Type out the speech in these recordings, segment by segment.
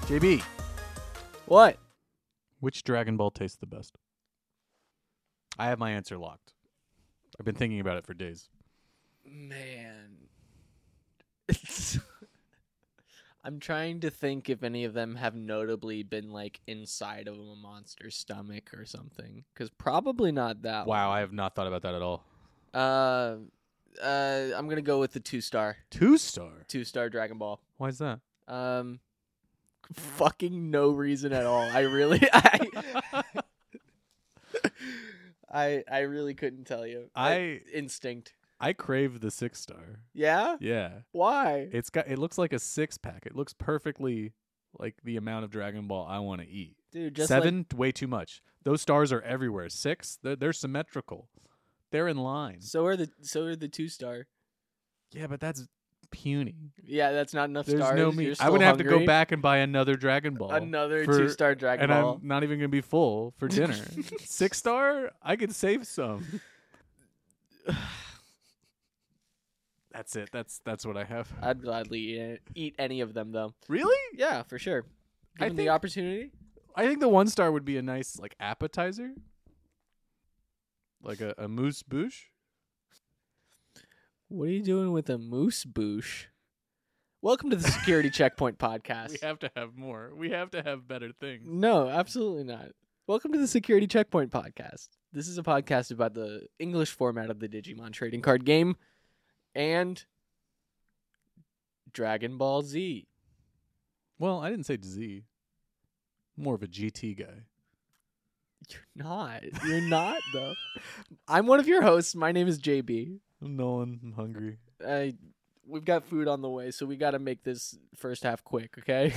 JB, What? which Dragon Ball tastes the best? I have my answer locked. I've been thinking about it for days. Man. I'm trying to think if any of them have notably been like inside of a monster's stomach or something. Because probably not that Wow, one. I have not thought about that at all. I'm going to go with the 2-star. 2-star? 2-star Dragon Ball. Why is that? Fucking no reason at all. I really I really couldn't tell you. Instinct. I crave the 6-star. Yeah? Yeah. Why? It looks like a 6-pack. It looks perfectly like the amount of Dragon Ball I want to eat. Dude, just 7, way too much. Those stars are everywhere. 6, they're symmetrical. They're in line. So are the 2-star. Yeah, but that's puny. Yeah, that's not enough There's stars. no You're meat. I still would have to go hungry. back and buy another Dragon Ball. Another for- 2-star Dragon and Ball. I'm not even going to be full for dinner. 6-star, I could save some. That's it. That's what I have. I'd gladly eat any of them, though. Really? Yeah, for sure. Given the think- opportunity. I think the 1-star would be a nice like appetizer. Like a moose bouche. What are you doing with a moose boosh? Welcome to the Security Checkpoint Podcast. We have to have more. We have to have better things. No, absolutely not. Welcome to the Security Checkpoint Podcast. This is a podcast about the English format of the Digimon trading card game and Dragon Ball Z. Well, I didn't say Z. More of a GT guy. You're not. You're not, though. I'm one of your hosts. My name is JB. I'm Nolan. I'm hungry. We've got food on the way, so we got to make this first half quick, okay?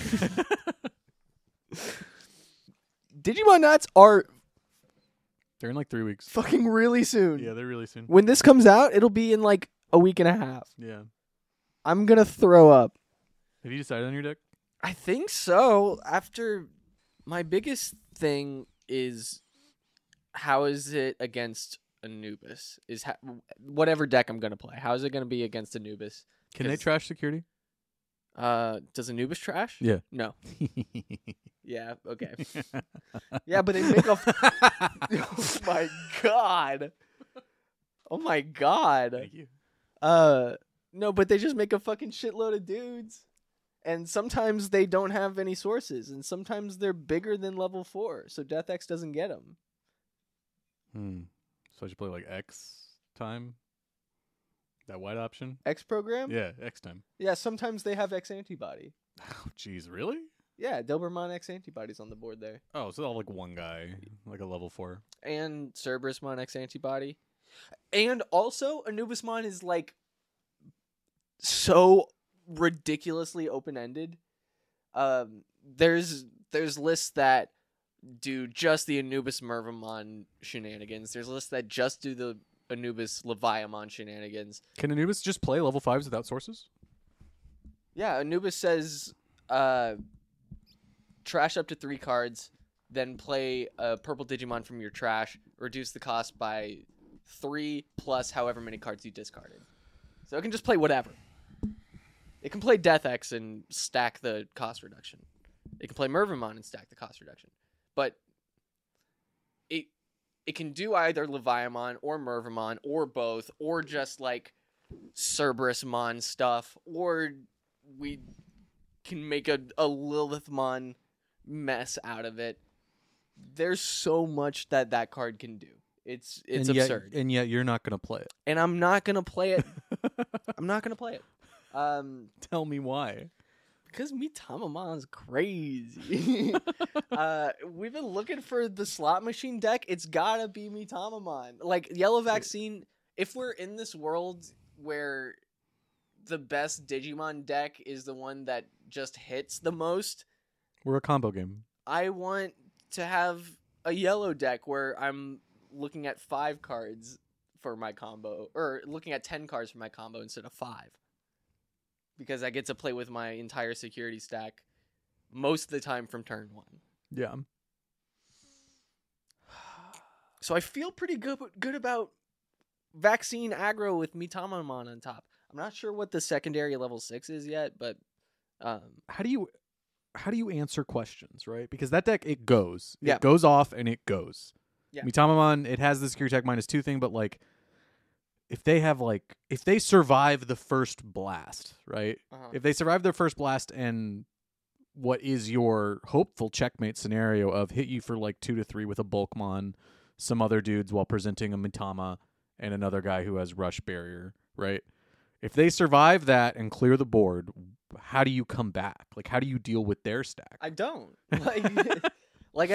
Digimon Nuts are They're in like 3 weeks. fucking really soon. Yeah, they're really soon. When this comes out, it'll be in like a week and a half. Yeah. I'm going to throw up. Have you decided on your deck? I think so. After my biggest thing is how is it against Anubis? Whatever deck I'm going to play. How is it going to be against Anubis? Can they 'Cause- trash security? Does Anubis trash? Yeah. No. Yeah, okay. Yeah, but they make a Oh my god. Oh my god. Thank you. No, but they just make a fucking shitload of dudes. And sometimes they don't have any sources, and sometimes they're bigger than level 4, so Death X doesn't get them. So I should play like X time? That white option? X program? Yeah, X time. Yeah, sometimes they have X antibody. Oh, jeez, really? Yeah, Doberman X antibodies on the board there. Oh, so all like one guy, like a level 4. And Cerberusmon X antibody. And also, Anubismon is like so ridiculously open-ended. There's lists that do just the Anubis Mervamon shenanigans. There's lists that just do the Anubis Leviamon shenanigans. Can Anubis just play level 5s without sources? Yeah, Anubis says trash up to 3 cards, then play a purple Digimon from your trash, reduce the cost by 3 plus however many cards you discarded. So it can just play whatever. It can play Death X and stack the cost reduction. It can play Mervamon and stack the cost reduction. But it can do either Leviamon or Mervamon or both, or just like Cerberusmon stuff, or we can make a Lilithmon mess out of it. There's so much that card can do. It's absurd. And yet you're not going to play it. And I'm not going to play it. I'm not going to play it. Tell me why. Because Mitamamon's crazy. We've been looking for the slot machine deck. It's gotta be Mitamamon. Like, Yellow Vaccine, if we're in this world where the best Digimon deck is the one that just hits the most, We're a combo game. I want to have a yellow deck where I'm looking at 5 cards for my combo, or looking at 10 cards for my combo instead of 5. Because I get to play with my entire security stack most of the time from turn 1. Yeah. So I feel pretty good about Vaccine aggro with Mitamamon on top. I'm not sure what the secondary level 6 is yet, but How do you... how do you answer questions, right? Because that deck, it goes. Yeah. It goes off and it goes. Yeah. Mitamamon, it has the security tech -2 thing, but like if they survive the first blast, right? If they survive their first blast and what is your hopeful checkmate scenario of hit you for like 2 to 3 with a Bulkmon, some other dudes while presenting a Mitama and another guy who has rush barrier, right? If they survive that and clear the board, how do you come back? Like, how do you deal with their stack? I don't. Like,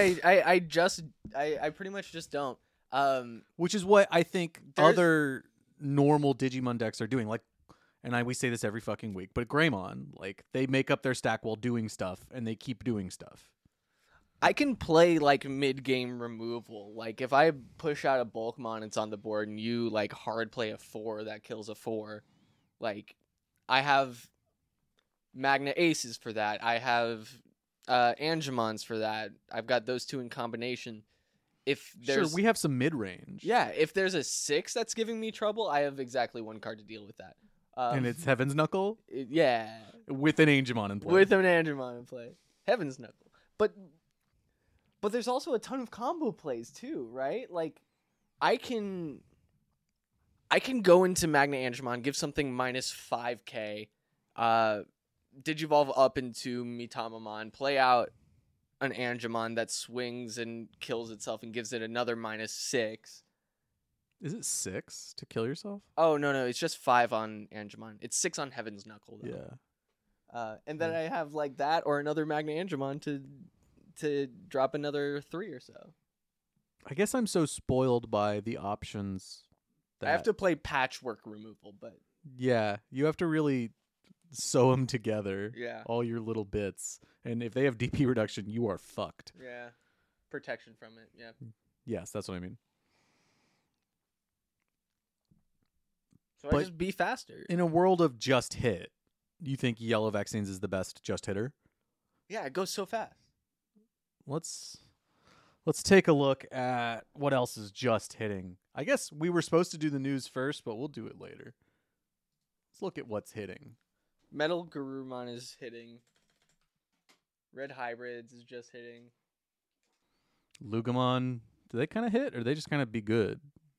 I pretty much just don't. Which is what I think There's- other normal Digimon decks are doing. Like, we say this every fucking week, but Greymon, like, they make up their stack while doing stuff, and they keep doing stuff. I can play like mid-game removal. Like if I push out a Bulkmon, it's on the board, and you like hard play a 4 that kills a 4. Like I have Magna Aces for that. I have Angemons for that. I've got those two in combination. If there's Sure, we have some mid-range. yeah, if there's a 6 that's giving me trouble, I have exactly one card to deal with that. And it's Heaven's Knuckle yeah, with an Angemon in play. with an Angemon in play. Heaven's Knuckle. But there's also a ton of combo plays too, right? Like I can go into Magna Angemon, give something minus 5k, Digivolve up into Mitamamon, play out an Angemon that swings and kills itself and gives it another minus 6. Is it 6 to kill yourself? Oh no, it's just 5 on Angemon. It's 6 on Heaven's Knuckle though. Yeah. And then I have like that or another Magna Angemon to drop another 3 or so. I guess I'm so spoiled by the options that I have to play patchwork removal, but yeah, you have to really sew them together. yeah, All your little bits. And if they have DP reduction, you are fucked. yeah, protection from it. Yeah. Yes, that's what I mean. So But- I just be faster. In a world of just hit, you think Yellow Vaccines is the best just hitter? Yeah, it goes so fast. Let's take a look at what else is just hitting. I guess we were supposed to do the news first, but we'll do it later. Let's look at what's hitting. Metal Garurumon is hitting. Red Hybrids is just hitting. Lugamon, do they kind of hit, or they just kind of be good?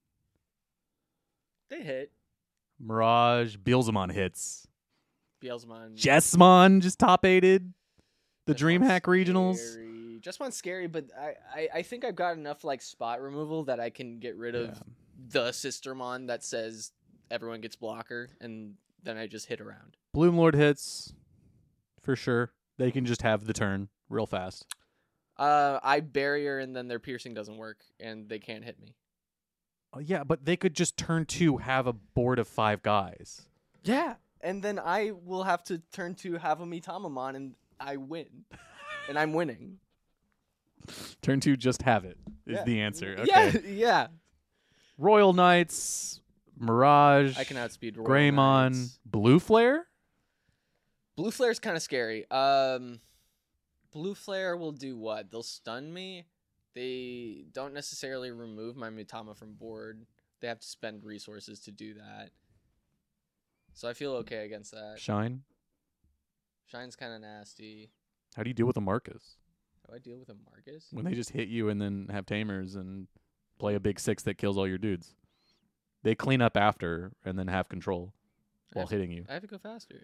They hit. Mirage, Beelzemon hits. Beelzemon. Jessmon just top 8'd the Jessmon's DreamHack regionals. scary. Jessmon's scary, but I think I've got enough like spot removal that I can get rid of Yeah. the Sistermon that says everyone gets blocker, and then I just hit around. Bloomlord hits for sure. They can just have the turn real fast. I barrier and then their piercing doesn't work and they can't hit me. Oh, yeah, but they could just turn 2, have a board of 5 guys. Yeah, and then I will have to turn to have a Mitamamon and I win, and I'm winning. Turn 2, just have it is Yeah. the answer. Okay. Yeah, yeah. Royal Knights, Mirage, I can outspeed Royal Greymon, Knights. Blue Flare. Blue Flare's kind of scary. Blue Flare will do what? They'll stun me. They don't necessarily remove my Mitama from board. They have to spend resources to do that. So I feel okay against that. Shine. Shine's kind of nasty. How do you deal with a Marcus How do I deal with a Marcus? when they just hit you and then have tamers and play a big 6 that kills all your dudes? They clean up after and then have control while I have to- hitting you. I have to go faster.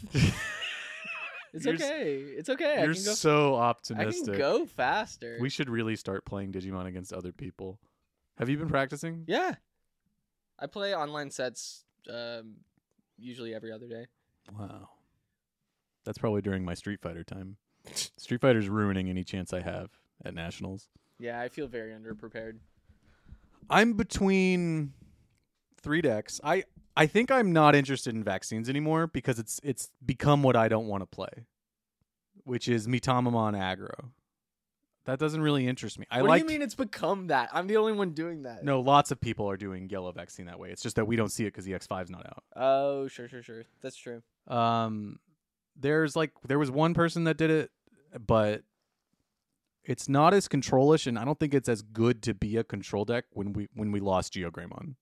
It's You're s- okay. It's okay. You're I can go. so I optimistic. can go faster. We should really start playing Digimon against other people. Have you been practicing? Yeah. I play online sets usually every other day. Wow. That's probably during my Street Fighter time. Street Fighter's ruining any chance I have at Nationals. Yeah, I feel very underprepared. I'm between 3 decks. I think I'm not interested in vaccines anymore because it's become what I don't want to play, which is Mitamamon aggro. That doesn't really interest me. What do you mean it's become that? I'm the only one doing that. No, lots of people are doing yellow vaccine that way. It's just that we don't see it because the X5's not out. Oh, sure. That's true. There was one person that did it, but it's not as controlish, and I don't think it's as good to be a control deck when we lost GeoGreymon.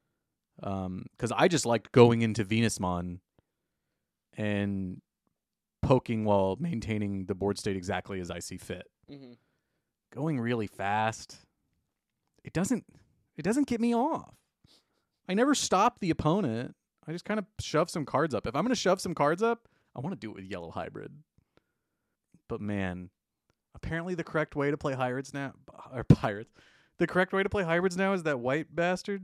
Because I just liked going into Venusmon and poking while maintaining the board state exactly as I see fit. Mm-hmm. Going really fast, it doesn't get me off. I never stop the opponent. I just kind of shove some cards up. If I'm going to shove some cards up, I want to do it with yellow hybrid. But man, apparently the correct way to play hybrids now, the correct way to play hybrids now is that white bastard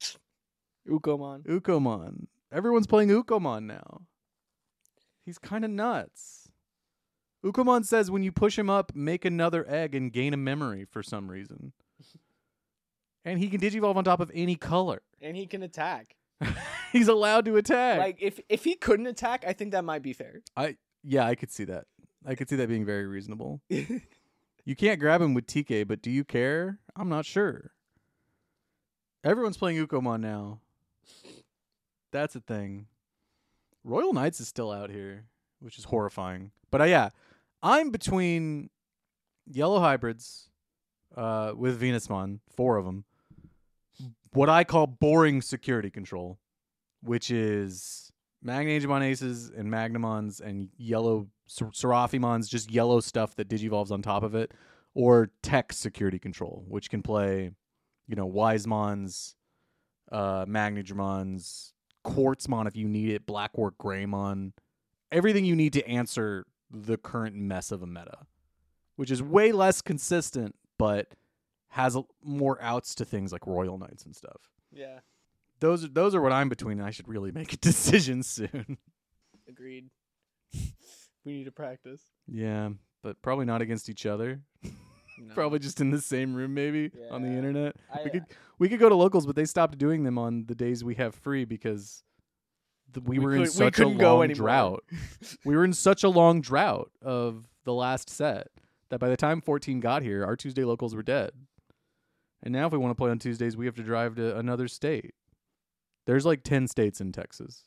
Ukomon. Everyone's playing Ukomon now. He's kind of nuts. Ukomon says when you push him up, make another egg and gain a memory for some reason. And he can digivolve on top of any color. And he can attack. He's allowed to attack. Like, if he couldn't attack, I think that might be fair. I could see that. I could see that being very reasonable. You can't grab him with TK, but do you care? I'm not sure. Everyone's playing Ukomon now. That's a thing. Royal Knights is still out here, which is horrifying. But I'm between yellow hybrids with Venusmon, 4 of them. What I call boring security control, which is Magnangemon Aces and Magnamons and yellow Seraphimons, just yellow stuff that digivolves on top of it, or tech security control, which can play, Wisemons, Magnagemons, Quartzmon if you need it, Blackwork Greymon, everything you need to answer the current mess of a meta, which is way less consistent, but has more outs to things like Royal Knights and stuff. Yeah. Those are what I'm between, and I should really make a decision soon. Agreed. We need to practice. Yeah, but probably not against each other. No. Probably just in the same room, maybe on the internet. We could go to locals, but they stopped doing them on the days we have free because we were in such a long drought. We were in such a long drought of the last set that by the time 14 got here, our Tuesday locals were dead. And now if we want to play on Tuesdays, we have to drive to another state. There's like 10 states in Texas.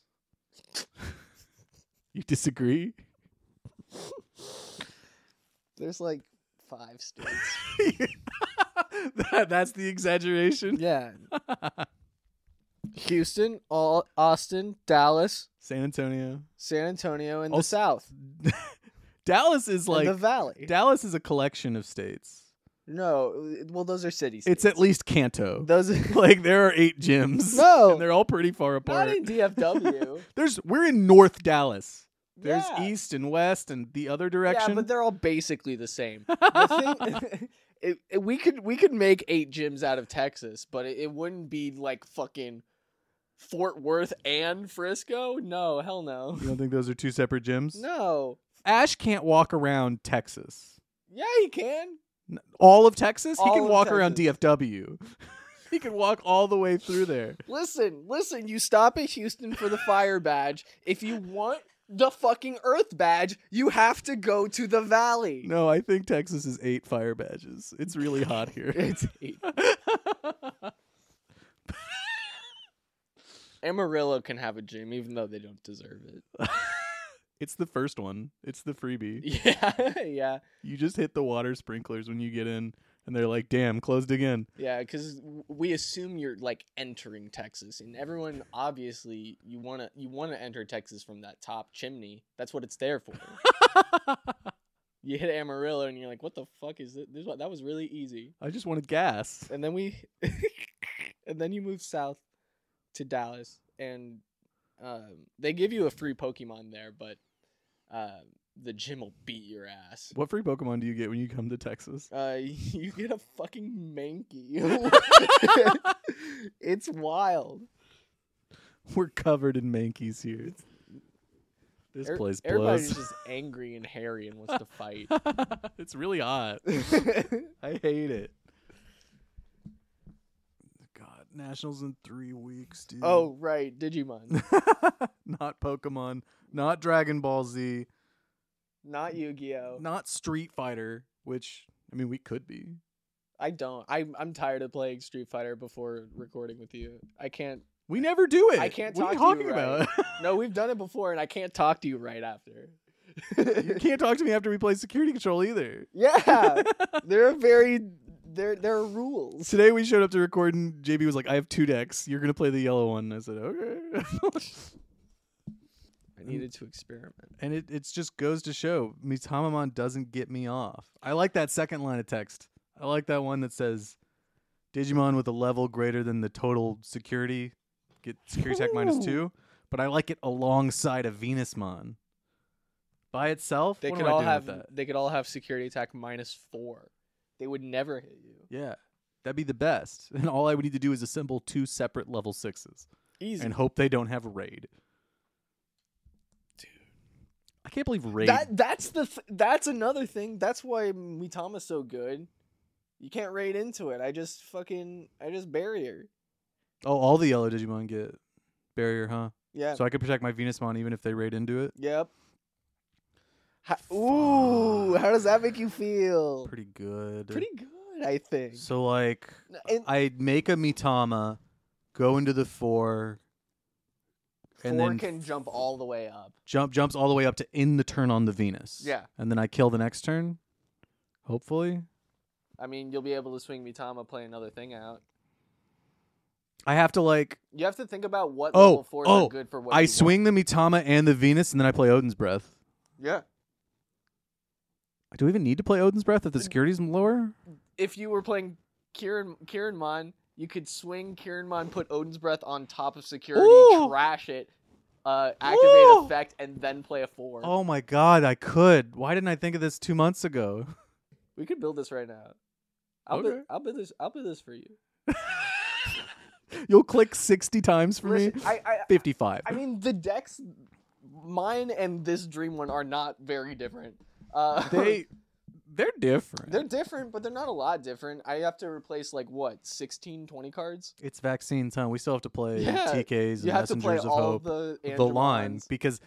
You disagree? There's like 5 states. That's the exaggeration. Yeah. Houston, Austin, Dallas, San Antonio, and the South. Dallas is like the Valley. Dallas is a collection of states. No, well, those are cities. It's at least Kanto. Those like there are 8 gyms. No, and they're all pretty far apart. Not in DFW. We're in North Dallas. There's East and West and the other direction. Yeah, but they're all basically the same. The thing, we could make 8 gyms out of Texas, but it wouldn't be like fucking Fort Worth and Frisco. No, hell no. You don't think those are 2 separate gyms? No. Ash can't walk around Texas. Yeah, he can. All of Texas? All he can walk Texas. around DFW. He can walk all the way through there. Listen. You stop at Houston for the fire badge. If you want the fucking Earth badge, you have to go to the Valley. No, I think Texas is 8 fire badges. It's really hot here. It's 8. Amarillo can have a gym, even though they don't deserve it. It's the first one. It's the freebie. Yeah. You just hit the water sprinklers when you get in, and they're like, damn, closed again. Yeah, because we assume you're, like, entering Texas. And everyone, obviously, you wanna enter Texas from that top chimney. That's what it's there for. You hit Amarillo, and you're like, what the fuck is this? That was really easy. I just wanted gas. And then and then you move south to Dallas, and they give you a free Pokemon there, but the gym will beat your ass. What free Pokemon do you get when you come to Texas? You get a fucking Mankey. It's wild. We're covered in Mankeys here. This place blows. Everybody's just angry and hairy and wants to fight. It's really hot. I hate it. God, Nationals in 3 weeks, dude. Oh, right. Digimon. Not Pokemon. Not Dragon Ball Z. Not Yu-Gi-Oh. Not Street Fighter, which, I mean, we could be. I don't. I'm tired of playing Street Fighter before recording with you. I can't. We never do it. I can't what talk are you to you talking right. about? No, we've done it before, and I can't talk to you right after. You can't talk to me after we play Security Control either. Yeah, there are rules. Today we showed up to record, and JB was like, I have 2 decks. You're going to play the yellow one. I said, okay. I needed to experiment. And it just goes to show Mitamamon doesn't get me off. I like that second line of text. I like that one that says, Digimon with a level greater than the total security get security tech -2. But I like it alongside a Venusmon. By itself, They what could am I all doing have with that? they could all have security attack -4. They would never hit you. Yeah, that'd be the best. And all I would need to do is assemble 2 separate level 6s. Easy. And hope they don't have raid. Dude, I can't believe raid. That's another thing. That's why Mitama's so good. You can't raid into it. I just barrier. Oh, all the yellow Digimon get barrier, huh? Yeah. So I could protect my Venusmon even if they raid into it? Yep. Ooh, how does that make you feel? Pretty good. Pretty good, I think. So, like, And I'd make a Mitama, go into the 4, and 4 then can jump all the way up. jumps all the way up to end the turn on the Venus. Yeah. And then I kill the next turn, hopefully. I mean, you'll be able to swing Mitama, play another thing out. I have to, like... You have to think about what level 4s are good for what I you swing the Mitama and the Venus, and then I play Odin's Breath. want. Yeah. Do we even need to play Odin's Breath if the security's lower? If you were playing Kirinmon, you could swing Kirinmon, put Odin's Breath on top of security, Ooh! trash it, activate Ooh! effect, and then play a 4. Oh my god, I could. Why didn't I think of this 2 months ago? We could build this right now. Okay. I'll build this for you. You'll click 60 times for me? Listen, 55. I mean, the decks, mine and this Dream one, are not very different. They're different. They're different, but they're not a lot different. I have to replace, 16, 20 cards? It's vaccines, huh? We still have to play Yeah, TKs You and have to play Messengers of all Hope. the line, Andromons. because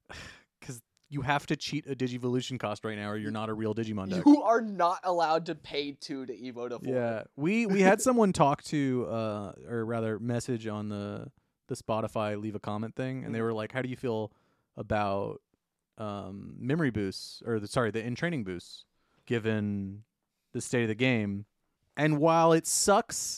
you have to cheat a Digivolution cost right now or you're not a real Digimon deck. You are not allowed to pay 2 to Evo to 4. Yeah. We had someone talk to, or rather message on the Spotify leave a comment thing, and they were like, how do you feel about memory boosts, or the in-training boosts, given the state of the game? And while it sucks,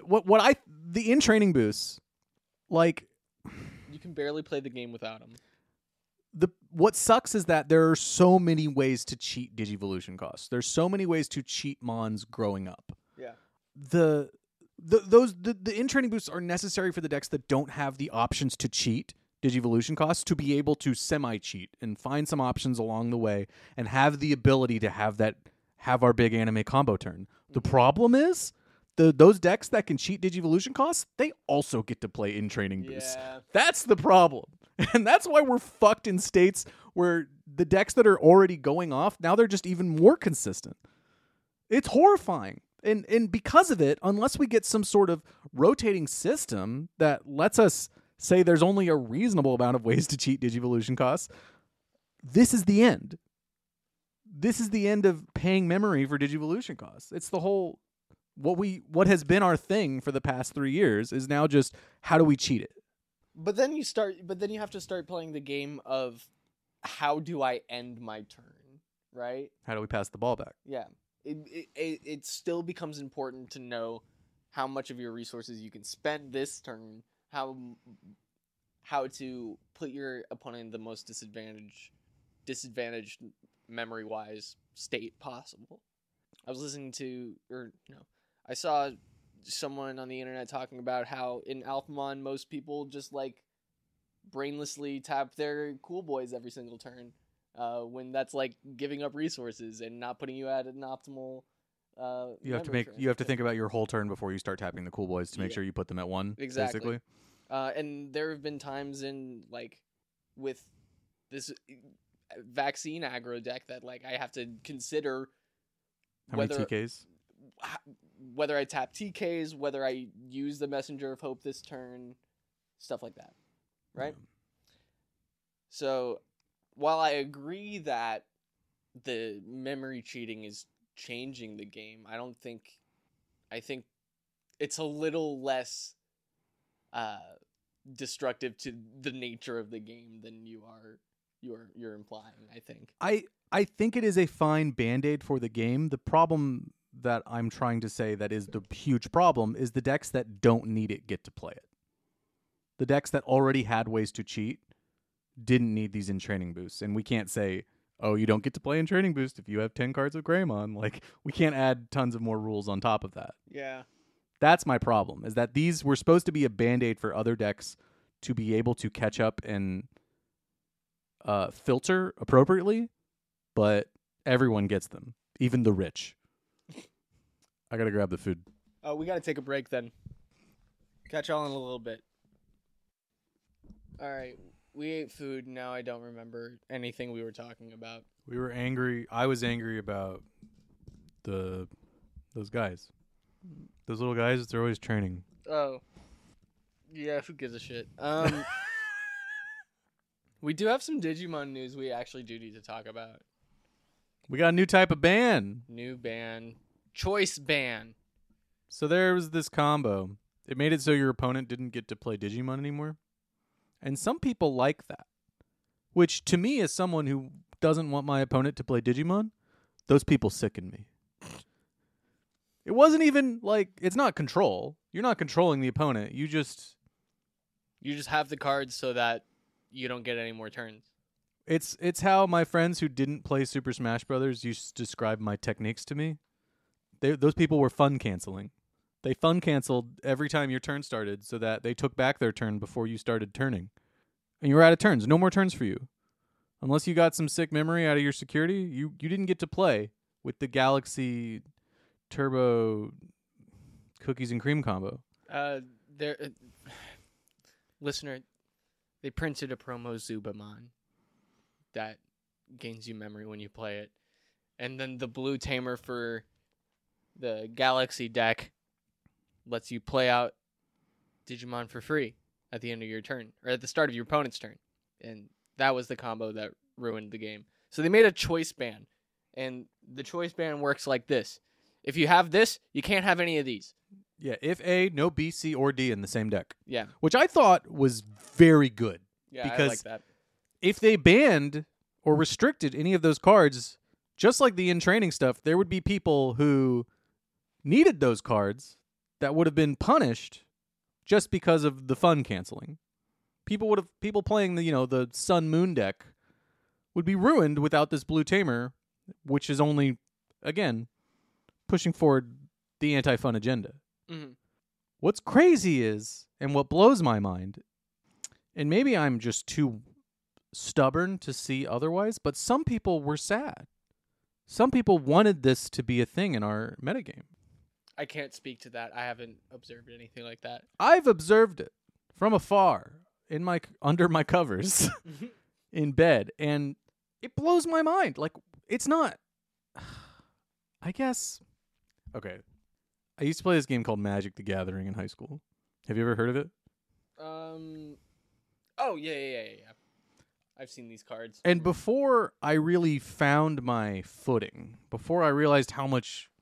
the in-training boosts, like, You can barely play the game without them. what sucks is that there are so many ways to cheat Digivolution costs. There's so many ways to cheat Mons growing up. Yeah. The in-training boosts are necessary for the decks that don't have the options to cheat Digivolution costs to be able to semi-cheat and find some options along the way and have the ability to have our big anime combo turn. The problem is those decks that can cheat Digivolution costs, they also get to play in-training boosts. Yeah. That's the problem. And that's why we're fucked in states where the decks that are already going off, now they're just even more consistent. It's horrifying. And because of it, unless we get some sort of rotating system that lets us say there's only a reasonable amount of ways to cheat Digivolution costs, this is the end. This is the end of paying memory for Digivolution costs. It's the whole... What has been our thing for the past 3 years is now just, how do we cheat it? But then you have to start playing the game of, how do I end my turn, right? How do we pass the ball back? Yeah. It still becomes important to know how much of your resources you can spend this turn, how to put your opponent in the most disadvantaged memory-wise state possible. I was listening to, I saw someone on the internet talking about how in Alphamon most people just brainlessly tap their cool boys every single turn, when that's giving up resources and not putting you at an optimal. You have to think about your whole turn before you start tapping the cool boys to make sure you put them at 1. Exactly. Basically. And there have been times in with this vaccine aggro deck that I have to consider how many TKs. Whether I tap TKs, whether I use the Messenger of Hope this turn, stuff like that, right? Yeah. So, while I agree that the memory cheating is changing the game, I think it's a little less destructive to the nature of the game than you're implying, I think. I think it is a fine band-aid for the game. The problem that I'm trying to say that is the huge problem is the decks that don't need it get to play it. The decks that already had ways to cheat didn't need these in training boosts. And we can't say, oh, you don't get to play in training boost if you have 10 cards of Greymon. Like, we can't add tons of more rules on top of that. Yeah. That's my problem, is that these were supposed to be a Band-Aid for other decks to be able to catch up and filter appropriately, but everyone gets them, even the rich. I gotta grab the food. Oh, we gotta take a break then. Catch y'all in a little bit. All right, we ate food. Now I don't remember anything we were talking about. We were angry. I was angry about those guys. Those little guys, they're always training. Oh. Yeah, who gives a shit? We do have some Digimon news we actually do need to talk about. We got a new type of ban. New ban. Choice ban. So there was this combo. It made it so your opponent didn't get to play Digimon anymore. And some people like that. Which, to me, as someone who doesn't want my opponent to play Digimon, those people sicken me. It wasn't even, like, it's not control. You're not controlling the opponent. You just have the cards so that you don't get any more turns. It's how my friends who didn't play Super Smash Brothers used to describe my techniques to me. Those people were fun canceling. They fun canceled every time your turn started so that they took back their turn before you started turning. And you were out of turns. No more turns for you. Unless you got some sick memory out of your security, you didn't get to play with the Galaxy Turbo Cookies and Cream combo. Listener, they printed a promo Zubamon that gains you memory when you play it. And then the blue tamer for the Galaxy deck lets you play out Digimon for free at the end of your turn, or at the start of your opponent's turn. And that was the combo that ruined the game. So they made a choice ban. And the choice ban works like this. If you have this, you can't have any of these. Yeah, if A, no B, C, or D in the same deck. Yeah. Which I thought was very good. Yeah, because I like that. If they banned or restricted any of those cards, just like the in-training stuff, there would be people who needed those cards that would have been punished just because of the fun canceling. People playing the Sun Moon deck would be ruined without this blue tamer, which is only, again, pushing forward the anti-fun agenda. Mm-hmm. What's crazy is, and what blows my mind, and maybe I'm just too stubborn to see otherwise, but some people were sad. Some people wanted this to be a thing in our metagame. I can't speak to that. I haven't observed anything like that. I've observed it from afar under my covers in bed, and it blows my mind. Like, it's not. I guess. Okay. I used to play this game called Magic the Gathering in high school. Have you ever heard of it? Oh, yeah. I've seen these cards. And before I really found my footing, before I realized how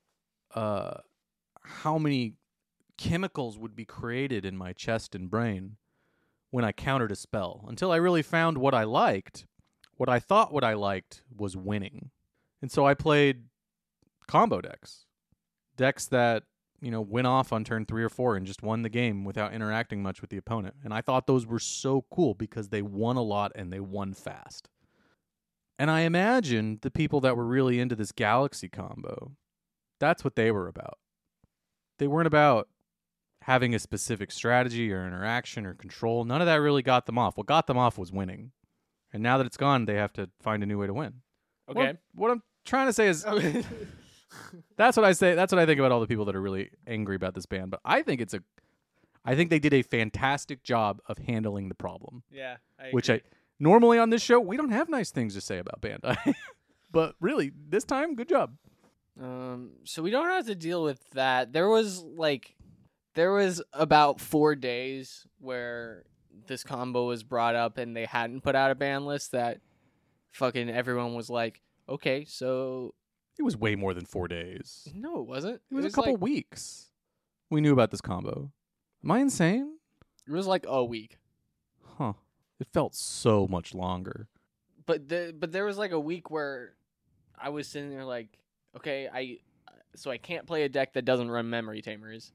many chemicals would be created in my chest and brain when I countered a spell, until I really found what I liked, what I thought what I liked was winning. And so I played combo decks that, went off on turn 3 or 4 and just won the game without interacting much with the opponent. And I thought those were so cool because they won a lot and they won fast. And I imagined the people that were really into this Galaxy combo, that's what they were about. They weren't about having a specific strategy or interaction or control. None of that really got them off. What got them off was winning. And now that it's gone, they have to find a new way to win. Okay. What I'm trying to say is... That's what I say. That's what I think about all the people that are really angry about this ban. But I think they did a fantastic job of handling the problem. Yeah, which normally on this show we don't have nice things to say about Bandai, but really this time, good job. So we don't have to deal with that. There was about 4 days where this combo was brought up and they hadn't put out a ban list that fucking everyone was like, okay, so. It was way more than 4 days. No, it wasn't. It was a couple weeks. We knew about this combo. Am I insane? It was like a week. Huh. It felt so much longer. But there was like a week where I was sitting there like, okay, I can't play a deck that doesn't run memory tamers.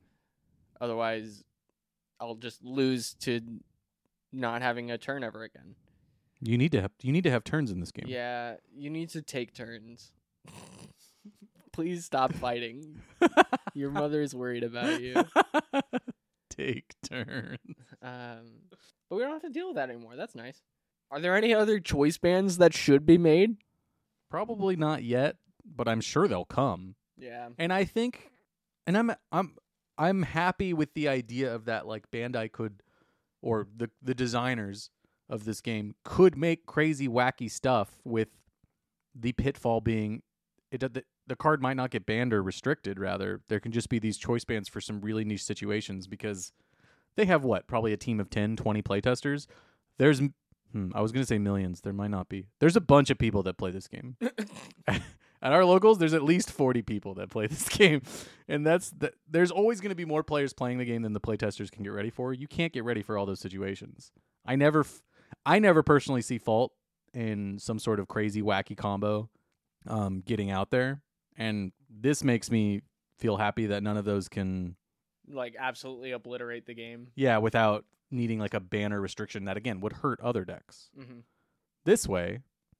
Otherwise, I'll just lose to not having a turn ever again. You need to have turns in this game. Yeah, you need to take turns. Please stop fighting. Your mother is worried about you. Take turns. But we don't have to deal with that anymore. That's nice. Are there any other choice bands that should be made? Probably not yet, but I'm sure they'll come. Yeah. And I think, and I'm happy with the idea of that. Like Bandai could, or the designers of this game could make crazy wacky stuff with the pitfall being the card might not get banned or restricted. Rather, there can just be these choice bands for some really niche situations because they have probably a team of 10, 20 playtesters. There's, I was going to say millions. There might not be. There's a bunch of people that play this game. At our locals, there's at least 40 people that play this game. And there's always going to be more players playing the game than the playtesters can get ready for. You can't get ready for all those situations. I never personally see fault in some sort of crazy, wacky combo getting out there. And this makes me feel happy that none of those can absolutely obliterate the game. Yeah, without needing like a banner restriction that again would hurt other decks. Mm-hmm. This way,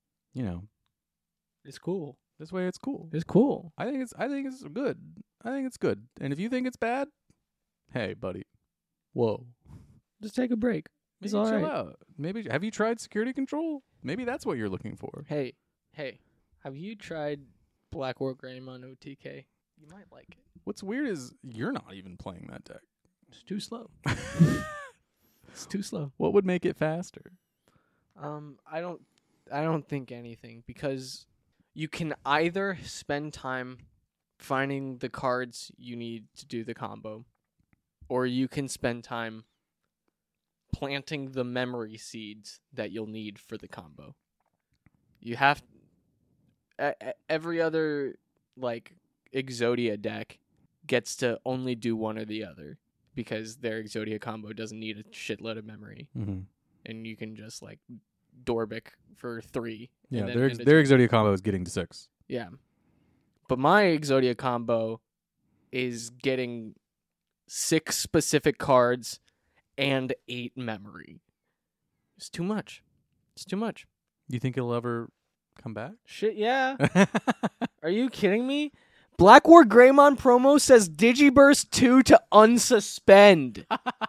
it's cool. This way it's cool. It's cool. I think it's good. I think it's good. And if you think it's bad, hey, buddy. Whoa. Just take a break. Maybe chill out. Maybe have you tried security control? Maybe that's what you're looking for. Hey. Have you tried Black War Greymon OTK? You might like it. What's weird is you're not even playing that deck. It's too slow. It's too slow. What would make it faster? I don't think anything, because you can either spend time finding the cards you need to do the combo, or you can spend time planting the memory seeds that you'll need for the combo. You have every other Exodia deck gets to only do one or the other because their Exodia combo doesn't need a shitload of memory. Mm-hmm. And you can just Dorbic for 3. Yeah, their Exodia combo is getting to 6. Yeah. But my Exodia combo is getting 6 specific cards and 8 memory. It's too much. You think it'll ever come back? Shit, yeah. Are you kidding me? Black War Greymon promo says Digiburst 2 to unsuspend.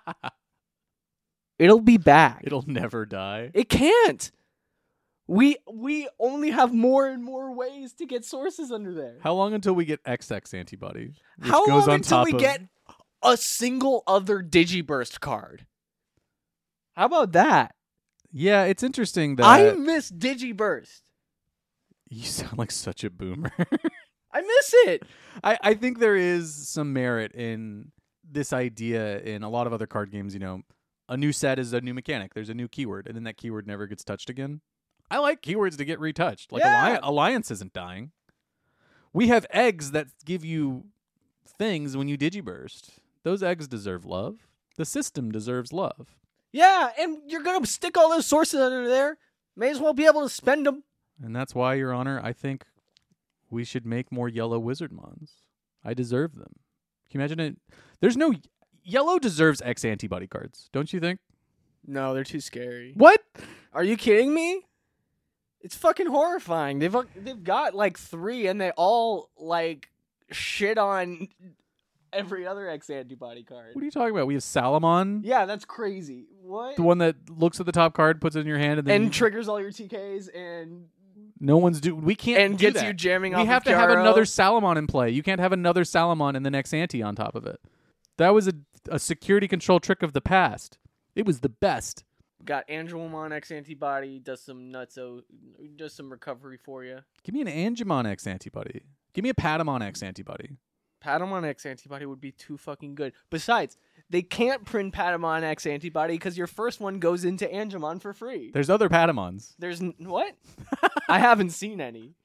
It'll be back. It'll never die. It can't. We only have more and more ways to get sources under there. How long until we get XX antibody? How long until we get a single other Digiburst card? How about that? Yeah, it's interesting that I miss Digiburst. You sound like such a boomer. I miss it. I think there is some merit in this idea in a lot of other card games. A new set is a new mechanic. There's a new keyword, and then that keyword never gets touched again. I like keywords to get retouched. Alliance isn't dying. We have eggs that give you things when you Digiburst. Those eggs deserve love. The system deserves love. Yeah, and you're going to stick all those sources under there. May as well be able to spend them. And that's why, Your Honor, I think we should make more yellow Wizardmons. I deserve them. Can you imagine it? There's no... Yellow deserves X antibody cards, don't you think? No, they're too scary. What? Are you kidding me? It's fucking horrifying. They've got 3, and they all shit on every other X antibody card. What are you talking about? We have Salamon. Yeah, that's crazy. What? The one that looks at the top card, puts it in your hand, and then triggers all your TKs and. No one's we can't and do gets that. You jamming. We have to have another Salamon in play. You can't have another Salamon and the next ante on top of it. That was a security control trick of the past. It was the best. Got Angemon X antibody, does some recovery for you. Give me an Angemon X antibody. Give me a Patamon X antibody. Patamon X antibody would be too fucking good. Besides, they can't print Patamon X antibody because your first one goes into Angemon for free. There's other Patamons. There's what? I haven't seen any.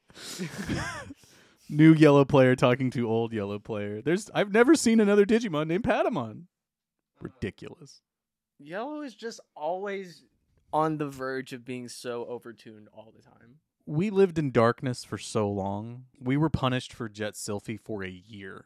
New yellow player talking to old yellow player. I've never seen another Digimon named Patamon. Ridiculous. Yellow is just always on the verge of being so overtuned all the time. We lived in darkness for so long. We were punished for Jet Sylphie for a year.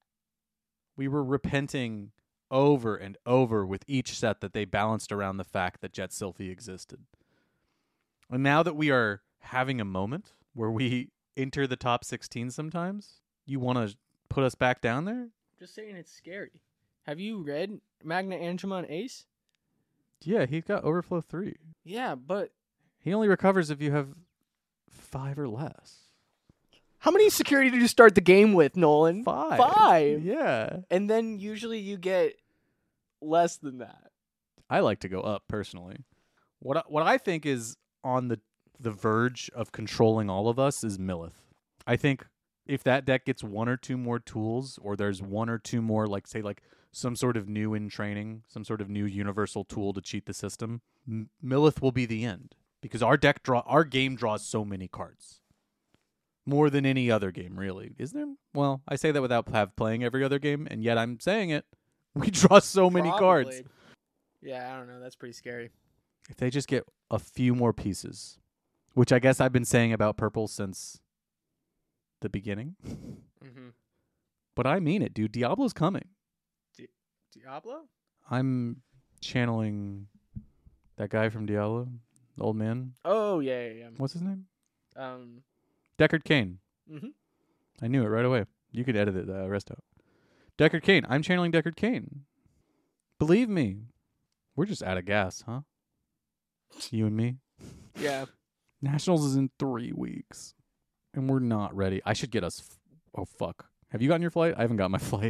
We were repenting over and over with each set that they balanced around the fact that Jet Sylphie existed. And now that we are having a moment where we enter the top 16 sometimes, you want to put us back down there? Just saying it's scary. Have you read Magna Angemon Ace? Yeah, he got Overflow 3. Yeah, but... He only recovers if you have 5 or less. How many security did you start the game with, Nolan? 5. 5? Yeah. And then usually you get less than that. I like to go up, personally. What I think is on the verge of controlling all of us is Millith. I think if that deck gets 1 or 2 more tools, or there's 1 or 2 more, like, say, like, some sort of new in training, some sort of new universal tool to cheat the system, Millith will be the end. Because our game draws so many cards. More than any other game, really. Is there? Well, I say that without playing every other game, and yet I'm saying it. We draw so many cards. Yeah, I don't know. That's pretty scary. If they just get a few more pieces, which I guess I've been saying about purple since the beginning. Mm-hmm. But I mean it, dude. Diablo's coming. Diablo? I'm channeling that guy from Diablo, the old man. Oh, yeah. What's his name? Um... Deckard Cain. Mm-hmm. I knew it right away. You could edit it, the rest out. Deckard Cain. I'm channeling Deckard Cain. Believe me. We're just out of gas, huh? You and me? Yeah. Nationals is in 3 weeks. And we're not ready. I should get us... Oh, fuck. Have you gotten your flight? I haven't got my flight.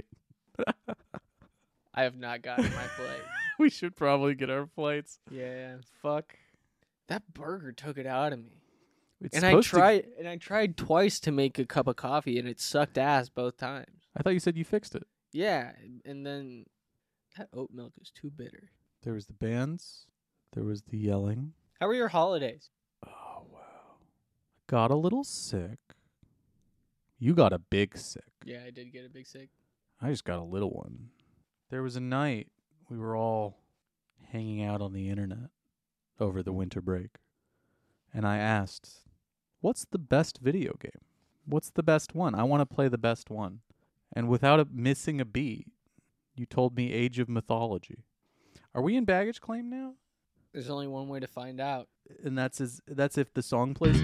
I have not gotten my flight. We should probably get our flights. Yeah. Fuck. That burger took it out of me. It's I tried twice to make a cup of coffee, and it sucked ass both times. I thought you said you fixed it. Yeah, and then that oat milk is too bitter. There was the bands. There was the yelling. How were your holidays? Oh, wow. Got a little sick. You got a big sick. Yeah, I did get a big sick. I just got a little one. There was a night we were all hanging out on the internet over the winter break. And I asked, what's the best video game? What's the best one? I want to play the best one. And without missing a beat, you told me Age of Mythology. Are we in baggage claim now? There's only one way to find out. And that's if the song plays.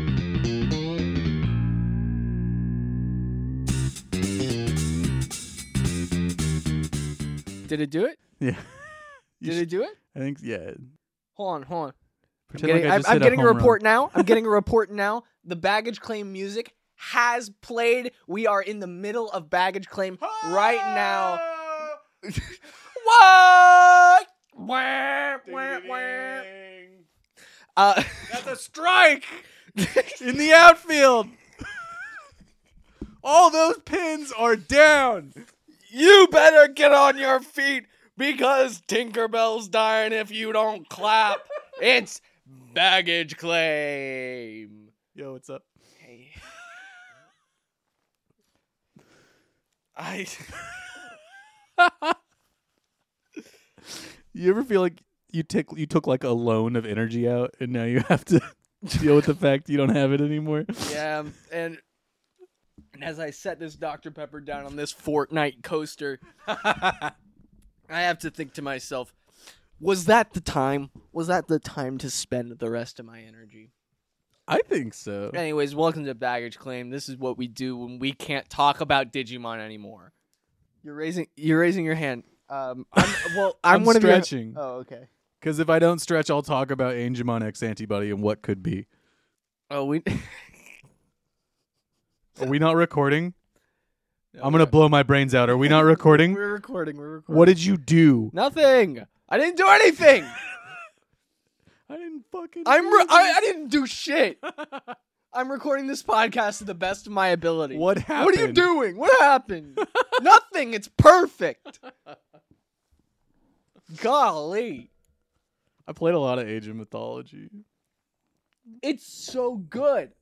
Did it do it? Yeah. Did it do it? I think, yeah. Hold on. I'm getting a report now. I'm getting a report now. The baggage claim music has played. We are in the middle of baggage claim right now. What? That's a strike in the outfield. All those pins are down. You better get on your feet because Tinkerbell's dying if you don't clap. It's baggage claim. Yo, what's up? Hey. You ever feel like you took like a loan of energy out and now you have to deal with the fact you don't have it anymore? Yeah, and as I set this Dr. Pepper down on this Fortnite coaster, I have to think to myself, was that the time? Was that the time to spend the rest of my energy? I think so. Anyways, welcome to Baggage Claim. This is what we do when we can't talk about Digimon anymore. You're raising your hand. I'm one stretching. Of your... Oh, okay. Because if I don't stretch, I'll talk about Angemon X Antibody and what could be. Oh, we... Are we not recording? No, I'm going to blow my brains out. Are we not recording? We're recording. What did you do? Nothing. I didn't do anything. I didn't fucking I didn't do shit. I'm recording this podcast to the best of my ability. What happened? What are you doing? What happened? Nothing. It's perfect. Golly. I played a lot of Age of Mythology. It's so good.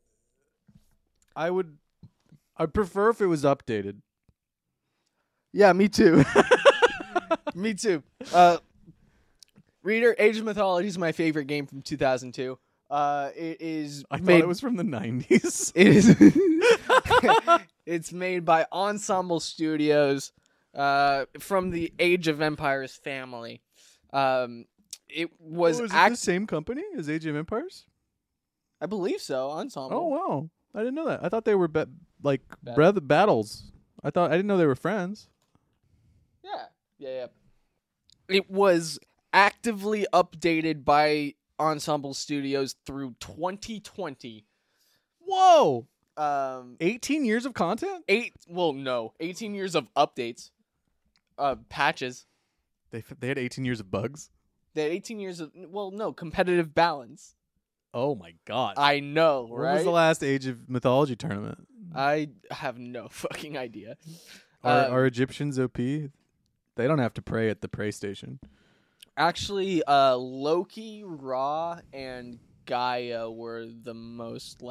I'd prefer if it was updated. Yeah, me too. Me too. Reader, Age of Mythology is my favorite game from 2002. It is. I thought it was from the 90s. It is. It's made by Ensemble Studios, from the Age of Empires family. It was the same company as Age of Empires? I believe so. Ensemble. Oh wow, I didn't know that. I thought they were Battle. brother battles. I didn't know they were friends. Yeah. It was actively updated by Ensemble Studios through 2020. Whoa, 18 18 years of content. 18 years of updates, patches. They had 18 years of bugs. They had 18 years of competitive balance. Oh my god. I know, When right? was the last Age of Mythology tournament? I have no fucking idea. Are Egyptians OP? They don't have to pray at the pray station. Actually, Loki, Ra, and Gaia were the most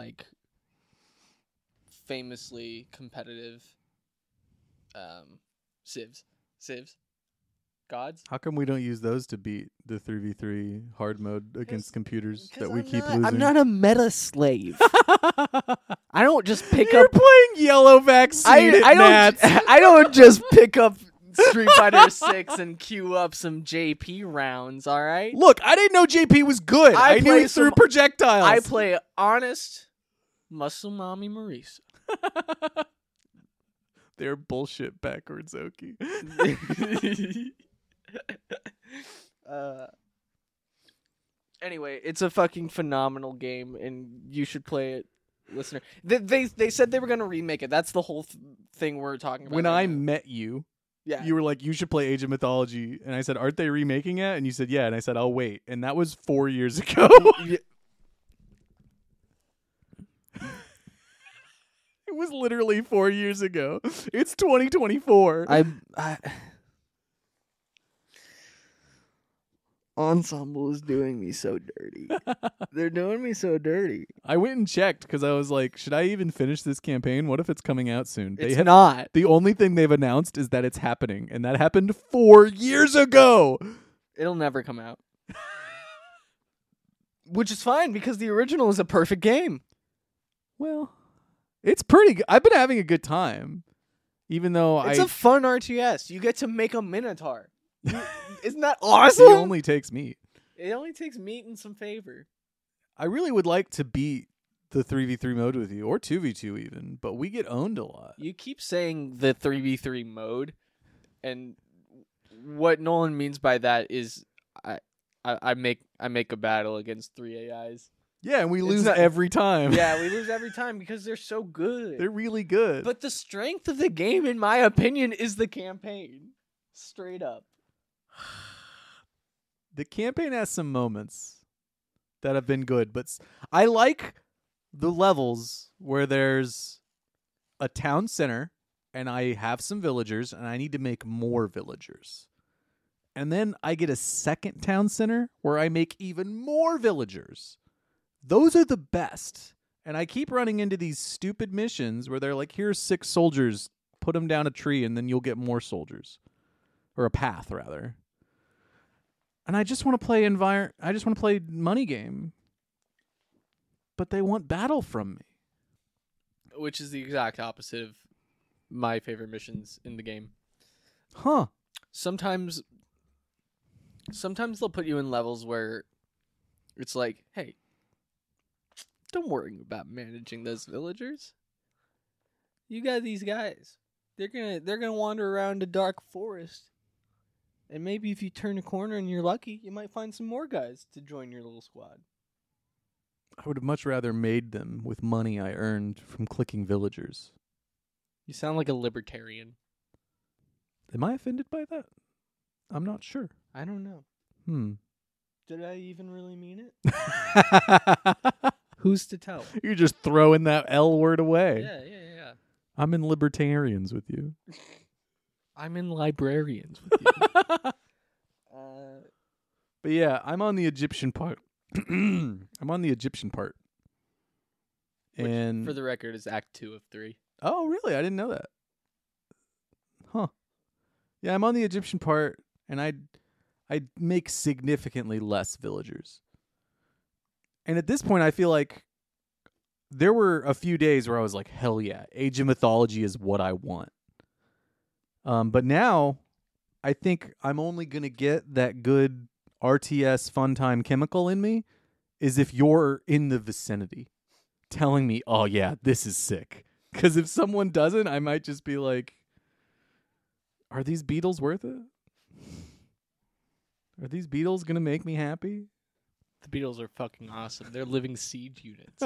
famously competitive civs. Gods? How come we don't use those to beat the 3v3 hard mode against computers that we keep I'm losing? not a meta slave. I don't just pick You're up. playing yellow vaccine I don't just pick up Street Fighter 6 and queue up some JP rounds. All right. Look, I didn't know JP was good. I knew play he threw some- projectiles. I play honest Muscle Mommy Marisa. They're bullshit backwards, Oki. Anyway, it's a fucking phenomenal game, and you should play it, listener. They said they were gonna remake it. That's the whole thing we're talking about. When right I now. met you, yeah, you were like, you should play Age of Mythology. And I said, aren't they remaking it? And you said, yeah. And I said, I'll wait. And that was 4 years ago. It was literally 4 years ago. It's 2024. Ensemble is doing me so dirty. They're doing me so dirty. I went and checked because I was like, should I even finish this campaign? What if it's coming out soon? It's not. The only thing they've announced is that it's happening. And that happened 4 years ago. It'll never come out. Which is fine because the original is a perfect game. Well, it's pretty good. I've been having a good time. Even though It's a fun RTS. You get to make a Minotaur. Isn't that It awesome? only takes meat. It only takes meat and some favor. I really would like to beat the 3v3 mode with you, or 2v2 even, but we get owned a lot. You keep saying the 3v3 mode, and what Nolan means by that is I make a battle against 3 AIs. Yeah, and we lose not- every time. Yeah, we lose every time because they're so good. They're really good. But the strength of the game, in my opinion, is the campaign. Straight up. The campaign has some moments that have been good, but I like the levels where there's a town center and I have some villagers and I need to make more villagers. And then I get a second town center where I make even more villagers. Those are the best. And I keep running into these stupid missions where they're like, here's 6 soldiers, put them down a tree and then you'll get more soldiers. Or a path, rather. And I just want to play I just want to play money game. But they want battle from me. Which is the exact opposite of my favorite missions in the game. Huh. Sometimes they'll put you in levels where it's like, hey, don't worry about managing those villagers. You got these guys. They're gonna wander around a dark forest. And maybe if you turn a corner and you're lucky, you might find some more guys to join your little squad. I would have much rather made them with money I earned from clicking villagers. You sound like a libertarian. Am I offended by that? I'm not sure. I don't know. Did I even really mean it? Who's to tell? You're just throwing that L word away. Yeah. I'm in libertarians with you. I'm in librarians with you. But yeah, I'm on the Egyptian part. I'm on the Egyptian part. Which, And for the record, is Act 2 of 3. oh, really? I didn't know that. Huh. Yeah, I'm on the Egyptian part, and I make significantly less villagers. And at this point, I feel like there were a few days where I was like, hell yeah, Age of Mythology is what I want. But now, I think I'm only going to get that good RTS fun time chemical in me is if you're in the vicinity telling me, oh, yeah, this is sick. Because if someone doesn't, I might just be like, are these Beatles worth it? Are these Beatles going to make me happy? The Beatles are fucking awesome. They're living siege units.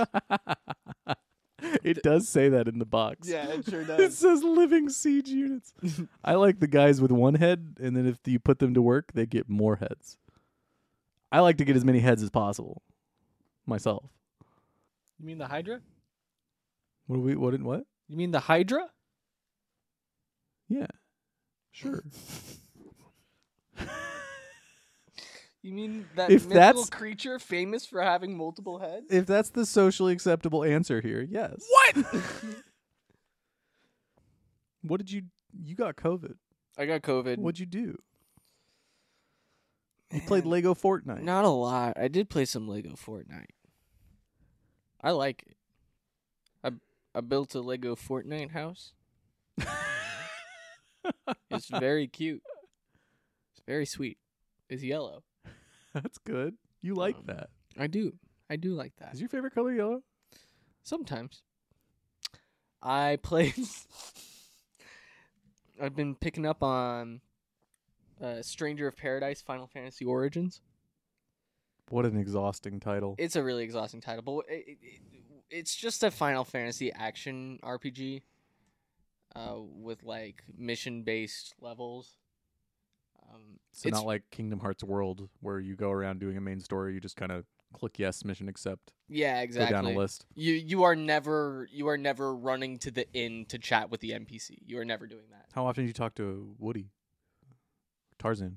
It does say that in the box. Yeah, it sure It does. says living siege units. I like the guys with one head, and then if you put them to work, they get more heads. I like to get as many heads as possible myself. You mean the Hydra? What? You mean the Hydra? Yeah. Sure. You mean that If mythical that's- creature famous for having multiple heads? If that's the socially acceptable answer here, yes. What? What did you got COVID? I got COVID. What'd you do? You played Lego Fortnite. Not a lot. I did play some Lego Fortnite. I like it. I built a Lego Fortnite house. It's very cute. It's very sweet. It's yellow. That's good. You like that. I do. I do like that. Is your favorite color yellow? Sometimes. I played. I've been picking up on Stranger of Paradise Final Fantasy Origins. What an exhausting title. It's a really exhausting title, but it's just a Final Fantasy action RPG with like mission-based levels. So it's- not like Kingdom Hearts World where you go around doing a main story, you just kind of click yes, mission accept, Yeah, go exactly. down a list. You are never running to the inn to chat with the NPC. You are never doing that. How often do you talk to Woody? Tarzan?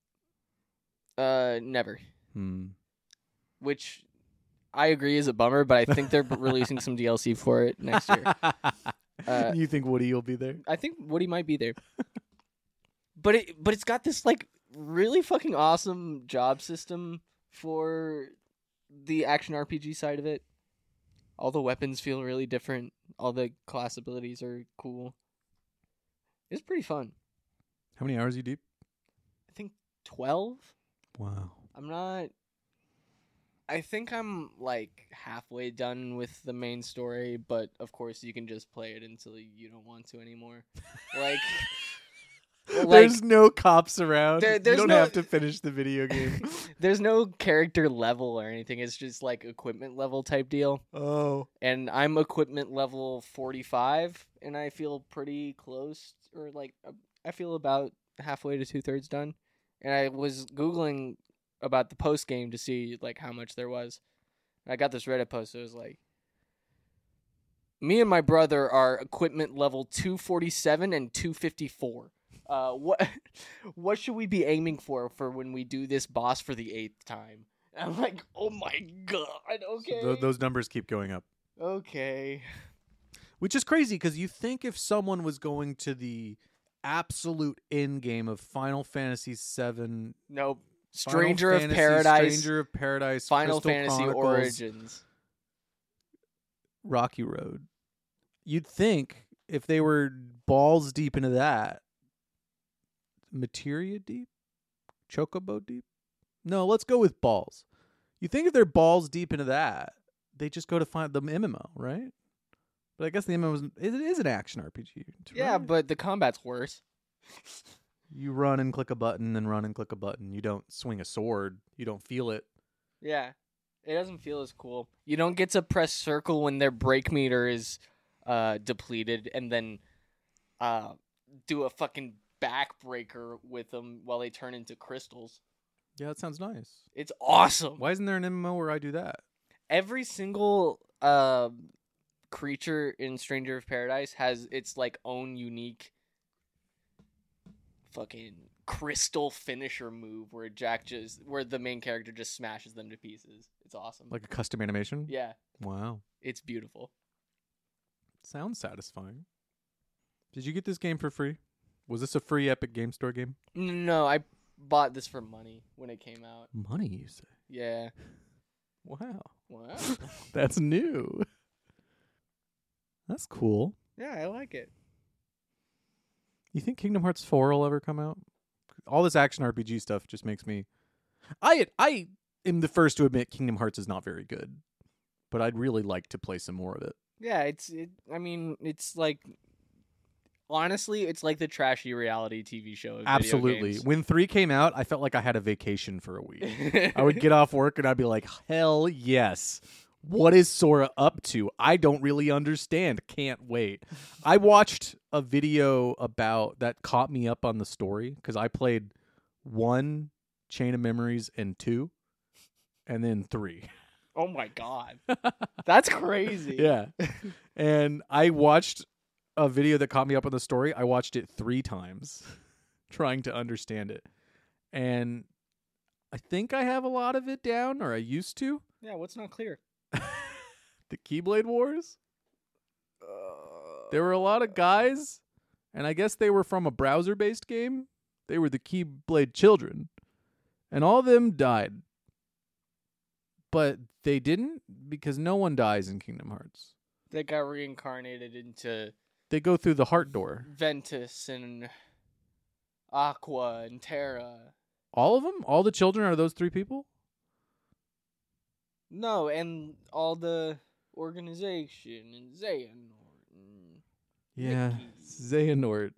Never. Which I agree is a bummer, but I think they're releasing some DLC for it next year. You think Woody will be there? I think Woody might be there. But it's got this like really fucking awesome job system for the action RPG side of it. All the weapons feel really different. All the class abilities are cool. It's pretty fun. How many hours are you deep? I think 12. Wow. I think I'm like halfway done with the main story, but of course you can just play it until you don't want to anymore. Like There's no cops around. there's you don't no- have to finish the video game. there's no character level or anything. It's just like equipment level type deal. Oh. And I'm equipment level 45, and I feel pretty close, or like I feel about halfway to 2/3 done. And I was Googling about the post game to see like how much there was. And I got this Reddit post. It was like, me and my brother are equipment level 247 and 254. What should we be aiming for when we do this boss for the 8th time? And I'm like, oh my god, okay. Those numbers keep going up. Okay. Which is crazy because you think if someone was going to the absolute end game of Final Fantasy VII, Nope. Final Stranger of Fantasy, Paradise, Stranger of Paradise, Final Crystal Fantasy Chronicles, Origins. Rocky Road, you'd think if they were balls deep into that, Materia deep, Chocobo deep. No, let's go with balls. You think if they're balls deep into that, they just go to find the MMO, right? But I guess the MMO is an action RPG. Yeah, right? but the combat's worse. You run and click a button, then run and click a button. You don't swing a sword. You don't feel it. Yeah. It doesn't feel as cool. You don't get to press circle when their break meter is depleted and then do a fucking backbreaker with them while they turn into crystals. Yeah, that sounds nice. It's awesome. Why isn't there an MMO where I do that? Every single creature in Stranger of Paradise has its like own unique fucking crystal finisher move where where the main character just smashes them to pieces. It's awesome. Like a custom animation? Yeah, Wow. it's beautiful. Sounds satisfying. Did you get this game for free? Was this a free Epic Game Store game? No, I bought this for money when it came out. Money, you say? Yeah. Wow. What? That's new. That's cool. Yeah, I like it. You think Kingdom Hearts 4 will ever come out? All this action RPG stuff just makes me... I am the first to admit Kingdom Hearts is not very good, but I'd really like to play some more of it. Yeah, I mean, it's like, honestly, it's like the trashy reality TV show. Of Absolutely. Video games. When 3 came out, I felt like I had a vacation for a week. I would get off work and I'd be like, hell yes. What is Sora up to? I don't really understand. Can't wait. I watched a video about that caught me up on the story because I played 1, Chain of Memories, and 2, and then 3. Oh my god, that's crazy. Yeah. And I watched a video that caught me up on the story. I watched it 3 times trying to understand it. And I think I have a lot of it down, or I used to. Yeah, what's not clear? The Keyblade Wars? There were a lot of guys, and I guess they were from a browser-based game. They were the Keyblade children. And all of them died. But they didn't, because no one dies in Kingdom Hearts. They got reincarnated into They go through the heart door. Ventus and Aqua and Terra. All of them? All the children are those 3 people? No, and all the organization and Xehanort and Yeah, Mickey. Xehanort.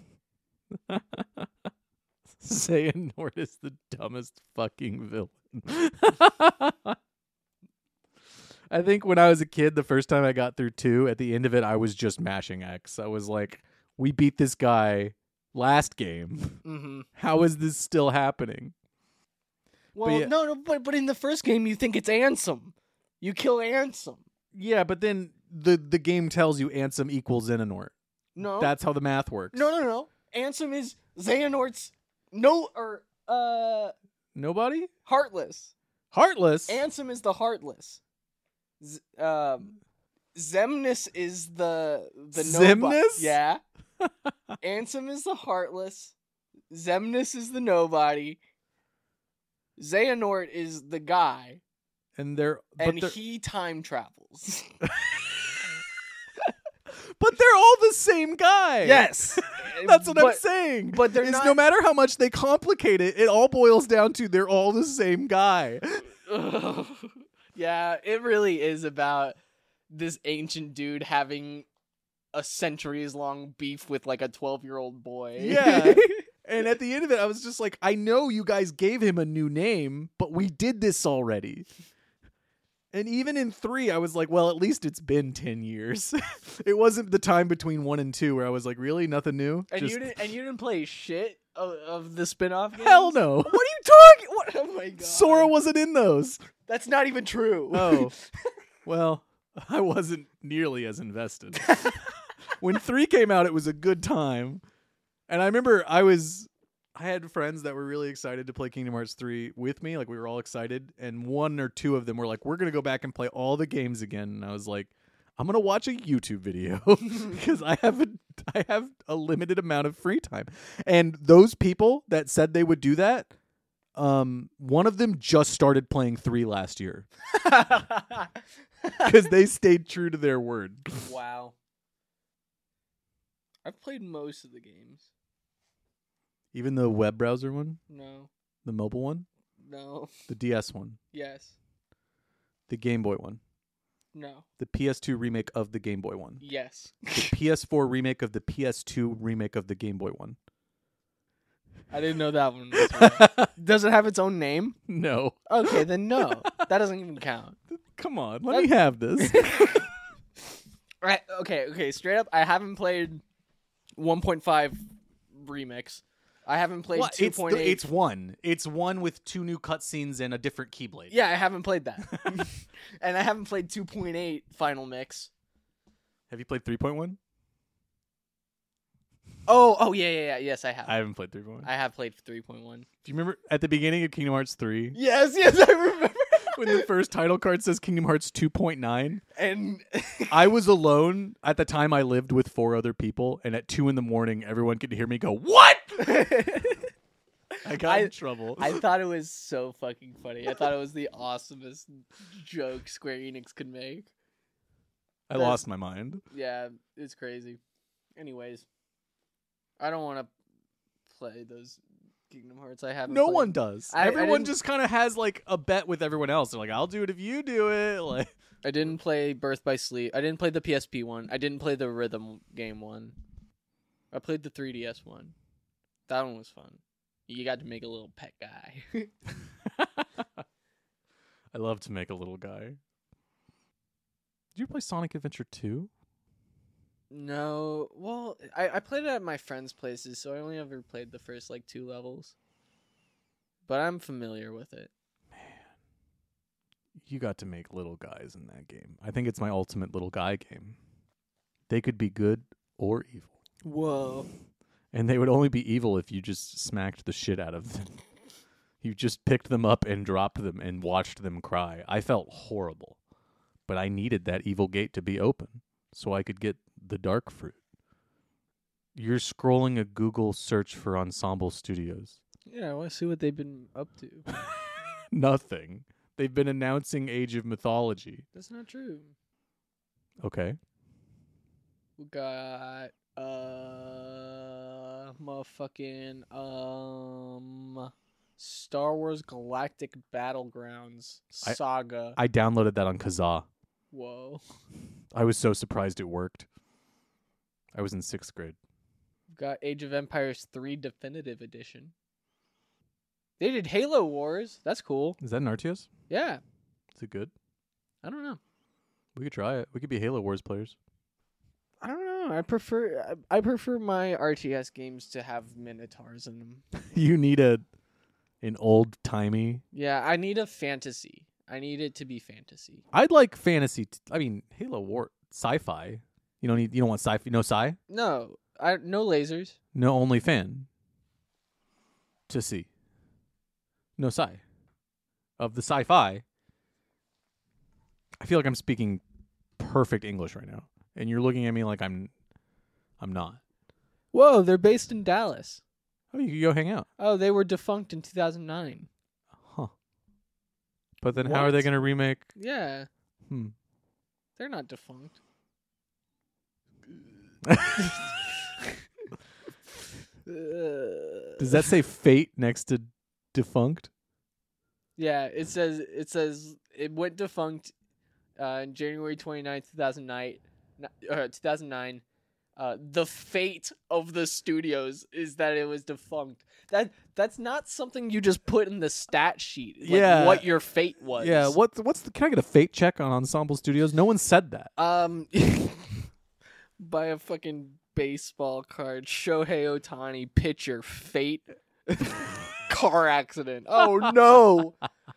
Xehanort is the dumbest fucking villain. I think when I was a kid, the first time I got through 2, at the end of it, I was just mashing X. I was like, we beat this guy last game. Mm-hmm. How is this still happening? Well, yeah- no, but in the first game, you think it's Ansem. You kill Ansem. Yeah, but then the game tells you Ansem equals Xehanort. No, That's how the math works. no. Ansem is Xehanort's Nobody? Heartless. Heartless? Ansem is the Heartless. Xemnas is the nobody. Xemnas? Yeah. Ansem is the Heartless. Xemnas is the nobody. Xehanort is the guy, and they're he time travels. but they're all the same guy. Yes, That's what I'm saying. But they're It's not. no matter how much they complicate it, it all boils down to they're all the same guy. Yeah, it really is about this ancient dude having a centuries-long beef with like a 12-year-old boy. Yeah. And at the end of it, I was just like, I know you guys gave him a new name, but we did this already. And even in 3, I was like, well, at least it's been 10 years. It wasn't the time between 1 and 2 where I was like, really? Nothing new? And Just- you didn't play shit of the spin-off games? Hell no. What are you talking? What? Oh my god. Sora wasn't in those. That's not even true. Oh. Well, I wasn't nearly as invested. When 3 came out, it was a good time. And I remember I had friends that were really excited to play Kingdom Hearts 3 with me. Like, we were all excited. And 1 or 2 of them were like, we're going to go back and play all the games again. And I was like, I'm going to watch a YouTube video because I have a limited amount of free time. And those people that said they would do that, one of them just started playing 3 last year because they stayed true to their word. Wow. I've played most of the games. Even the web browser one, No. the mobile one, No. the DS one, Yes. the Game Boy one, No. the PS2 remake of the Game Boy one, Yes. the PS4 remake of the PS2 remake of the Game Boy one. I didn't know that one. Was right. Does it have its own name? No. Okay, then no. That doesn't even count. Come on, let me have this. Right. Okay. Straight up, I haven't played 1.5 remix. I haven't played 2.8. It's one. It's one with 2 new cutscenes and a different Keyblade. Yeah, I haven't played that. And I haven't played 2.8 Final Mix. Have you played 3.1? Oh, yeah. Yes, I have. I haven't played 3.1. I have played 3.1. Do you remember at the beginning of Kingdom Hearts 3 Yes, I remember. when the first title card says Kingdom Hearts 2.9? And I was alone at the time. I lived with 4 other people, and at 2 a.m, everyone could hear me go, "What?" I got in trouble. I thought it was so fucking funny. I thought it was the awesomest joke Square Enix could make. I lost my mind. Yeah, it's crazy. Anyways, I don't want to play those Kingdom Hearts. I haven't. No played. one does. I Everyone didn't- just kind of has like a bet with everyone else. They're like, I'll do it if you do it. Like, I didn't play Birth by Sleep. I didn't play the PSP one. I didn't play the rhythm game one. I played the 3DS one. That one was fun. You got to make a little pet guy. I love to make a little guy. Did you play Sonic Adventure 2? No, well, I played it at my friends' places, so I only ever played the first like 2 levels. But I'm familiar with it. You got to make little guys in that game. I think it's my ultimate little guy game. They could be good or evil. Whoa. And they would only be evil if you just smacked the shit out of them. You just picked them up and dropped them and watched them cry. I felt horrible. But I needed that evil gate to be open so I could get the dark fruit. You're scrolling a Google search for Ensemble Studios. Yeah, I want to see what they've been up to. Nothing. They've been announcing Age of Mythology. That's not true. Okay. We got motherfucking Star Wars Galactic Battlegrounds Saga. I downloaded that on Kazaa. Whoa. I was so surprised it worked. I was in 6th grade. We've got Age of Empires 3 Definitive Edition. They did Halo Wars. That's cool. Is that an RTS? Yeah. Is it good? I don't know. We could try it. We could be Halo Wars players. I don't know. I prefer my RTS games to have minotaurs in them. You need an old-timey... Yeah, I need a fantasy. I need it to be fantasy. I'd like fantasy... Halo War... Sci-fi. You don't want sci-fi... No sci? No, no lasers. No only fan. To see. No sci. Of the sci-fi. I feel like I'm speaking perfect English right now. And you're looking at me like I'm not. Whoa, they're based in Dallas. Oh, you could go hang out. Oh, they were defunct in 2009. Huh. But then how are they What? going to remake... Yeah. They're not defunct. Does that say Fate next to defunct? Yeah, it says it went defunct in January 29th, 2009. The fate of the studios is that it was defunct. That's not something you just put in the stat sheet. Like Yeah. what your fate was. Yeah, can I get a Fate check on Ensemble Studios? No one said that. Buy a fucking baseball card. Shohei Ohtani pitcher fate. Car accident. Oh no.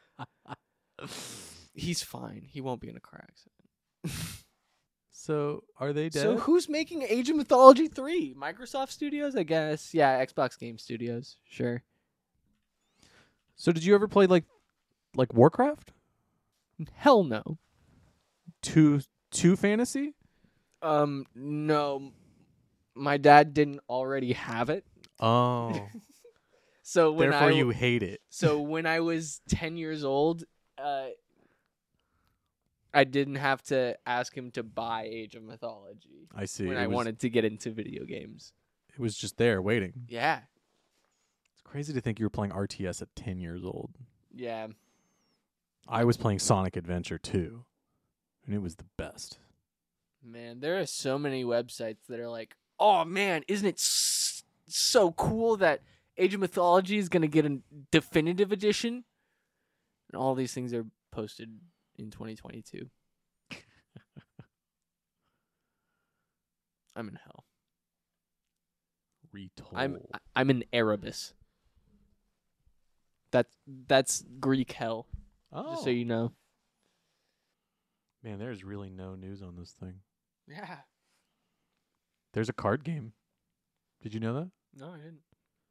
He's fine. He won't be in a car accident. So, are they dead? So who's making Age of Mythology 3? Microsoft Studios, I guess. Yeah, Xbox Game Studios. Sure. So did you ever play like Warcraft? Hell no. 2 fantasy? No. My dad didn't already have it. Oh. So when Therefore you hate it. So when I was 10 years old, I didn't have to ask him to buy Age of Mythology I see. when I wanted to get into video games. It was just there waiting. Yeah. It's crazy to think you were playing RTS at 10 years old. Yeah. I was playing Sonic Adventure 2, and it was the best. Man, there are so many websites that are like, oh man, isn't it so cool that Age of Mythology is going to get a definitive edition? And all these things are posted in 2022. I'm in hell. Retold. I'm in Erebus. That's Greek hell. Oh. Just so you know. Man, there's really no news on this thing. Yeah. There's a card game. Did you know that? No, I didn't.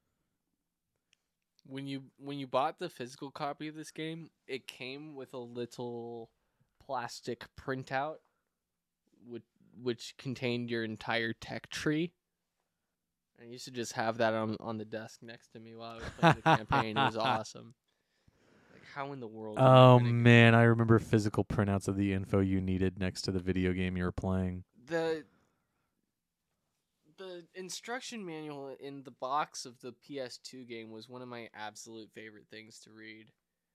When you bought the physical copy of this game, it came with a little plastic printout which contained your entire tech tree. I used to just have that on the desk next to me while I was playing the campaign. It was awesome. Like, how in the world? Oh, man. I remember physical printouts of the info you needed next to the video game you were playing. The instruction manual in the box of the PS2 game was one of my absolute favorite things to read.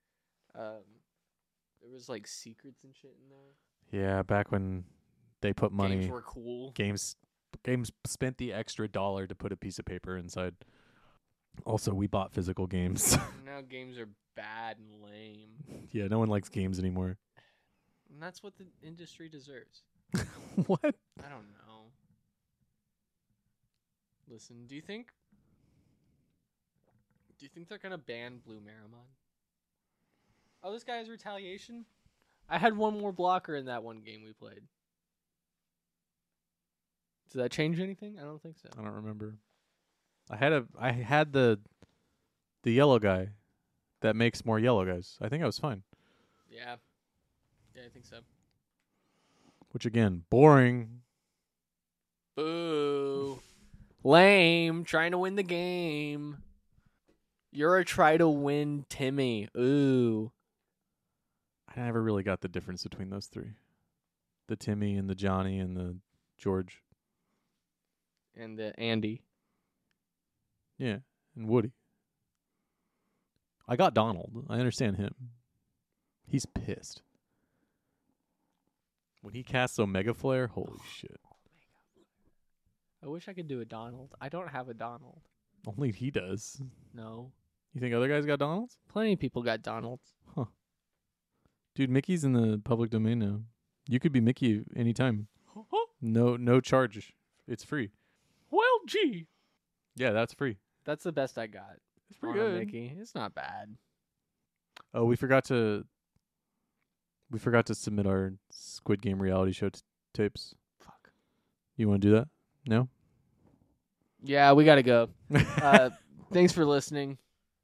There was like secrets and shit in there. Yeah, back when they put money. Games were cool. Games spent the extra $1 to put a piece of paper inside. Also, we bought physical games. Now games are bad and lame. Yeah, no one likes games anymore. And that's what the industry deserves. What? I don't know. Listen, do you think they're gonna ban Blue Marimon? Oh, this guy has retaliation? I had one more blocker in that one game we played. Does that change anything? I don't think so. I don't remember. I had the yellow guy that makes more yellow guys. I think I was fine. Yeah. Yeah, I think so. Which again, boring. Boo. Lame. Trying to win the game. You're a try to win Timmy. Ooh. I never really got the difference between those three. The Timmy and the Johnny and the George. And the Andy. Yeah, and Woody. I got Donald. I understand him. He's pissed. When he casts Omega Flare, holy shit. I wish I could do a Donald. I don't have a Donald. Only he does. No. You think other guys got Donalds? Plenty of people got Donalds. Dude, Mickey's in the public domain now. You could be Mickey anytime. No charge. It's free. Well, gee. Yeah, that's free. That's the best I got. It's pretty on a good. Mickey. It's not bad. Oh, we forgot to submit our Squid Game reality show tapes. Fuck. You want to do that? No? Yeah, we got to go. Thanks for listening.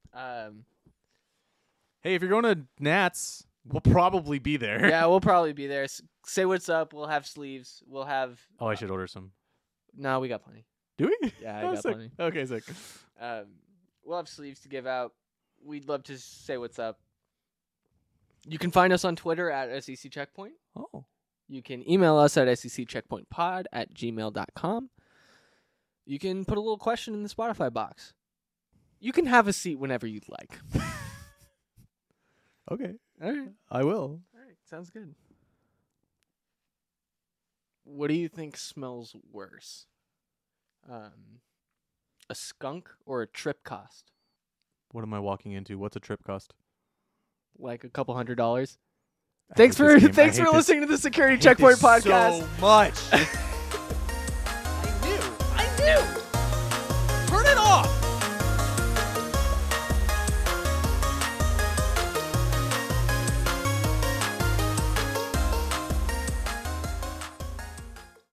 Hey, if you're going to Nats, we'll probably be there. Yeah, we'll probably be there. Say what's up. We'll have sleeves. We'll have... Oh, I should order some. No, we got plenty. Do we? Yeah, I Oh, got sick. plenty. Okay, sick. We'll have sleeves to give out. We'd love to say what's up. You can find us on Twitter at SEC Checkpoint. Oh. You can email us at seccheckpointpod@gmail.com. You can put a little question in the Spotify box. You can have a seat whenever you'd like. Okay. All right. I will. All right. Sounds good. What do you think smells worse? A skunk or a trip cost? What am I walking into? What's a trip cost? Like a couple $100. I Thanks hate this game. for listening to the Security Checkpoint Podcast. So much.